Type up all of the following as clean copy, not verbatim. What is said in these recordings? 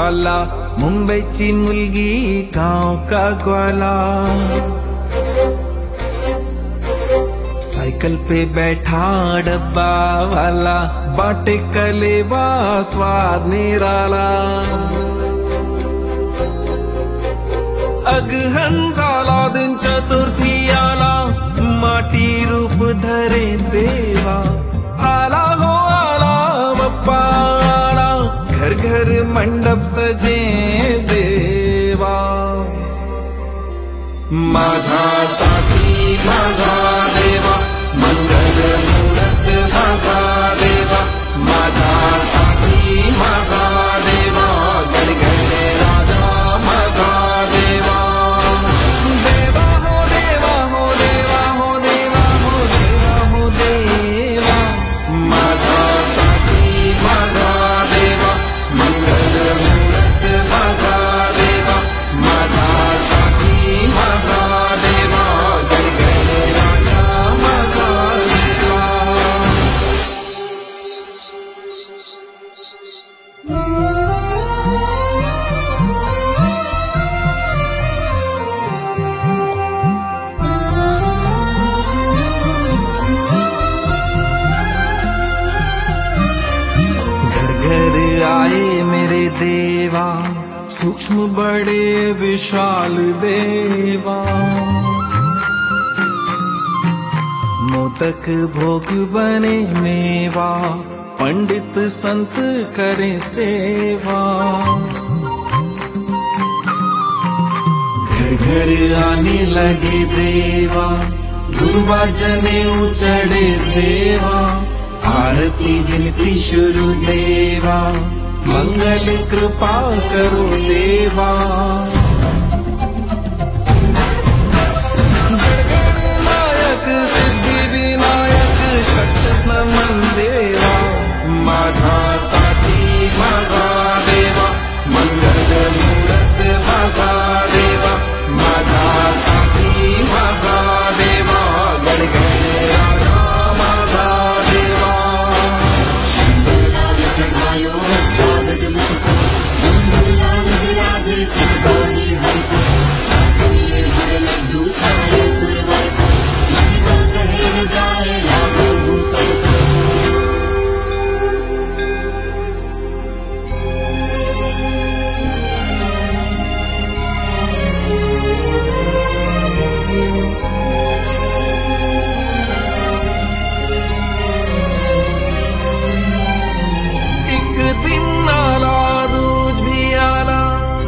वाला, मुंबईची मुलगी गाव का ग्वाला। साइकिल पे बैठा डब्बा वाला, बाटे कलेवा स्वाद निराला। अगहन झाला दिन चतुर्थी आला, माटी रूप धरे देवा। आला हो आला बाप्पा आला, घर घर मंडप सजे देवा। माझ्यासाठी माझा देवा, मंगल मूर्त माझा देवा। माझ्यासाठी माझा देवा, गडगडे राजा माझा देवा। देवा हो देवा हो देवा हो देवा हो देवा हो देवा। माझ्यासाठी माझा देवा, मंगल मूर्त माझा देवा। माझ्यासाठी माझा देवा, गडगडे राजा माझा देवा। घर घर आए मेरे देवा, सूक्ष्म बड़े विशाल देवा। मोदक भोग बने मेवा, पंडित संत करें सेवा। घर घर आने लगे देवा, दुर्वा जने उचड़े देवा। आरती विनती शुरू देवा, मंगल कृपा करो देवा। नायक सिद्धि विनायक शक्षत नमन देवा। माझ्यासाठी माझा देवा, मंगल मूर्त माझा देवा। माझ्यासाठी माझा देवा, गडगडे राजा माझा देवा। शंभूलाल चढायो स्वागत मुझको, शंभूलाल विराजे सिरगोरी हमको। ये हर लड्डू सारे सुरवर को, महिमा कहे न जाए लागू ऊपर को। एक दिन आला दूज भी आला,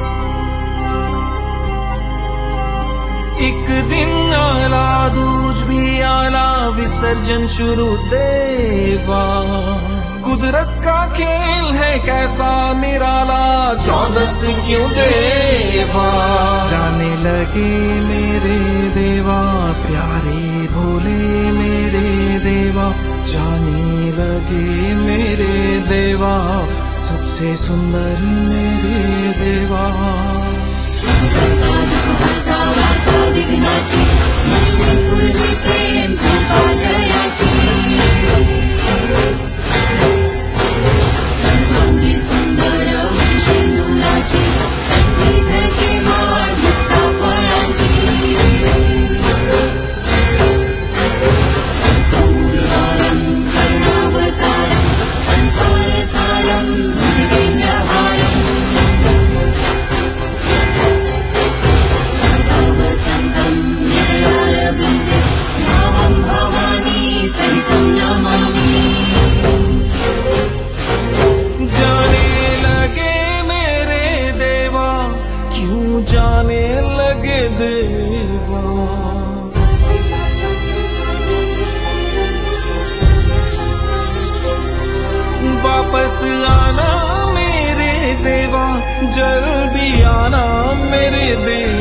एक दिन आला दूज भी आला। विसर्जन शुरू देवा, कुदरत का खेल है कैसा निराला। चौदस क्यों देवा, जाने लगे मेरे देवा। प्यारे भोले मेरे देवा, जाने लगे मेरे देवा। सबसे सुंदर मेरे देवा। वार्ता वार्ता विघ्नाची, मुरली पूर्वी प्रेम कृपा जयाची। सर्वांगी सुंदर शेंदुराची, कंठी झळके माळ मुक्ता फळाची। कर्पूरहारं करुणावतारं, संसार सारं भुजगेन्द्रहारम्। सदा वसन्तं हृदयारविन्दे, भावं भवानी सहितं नमामि। जाने लगे मेरे देवा, क्यों जाने लगे देवा। वापस आना मेरे देवा, जल्दी आना मेरे देवा।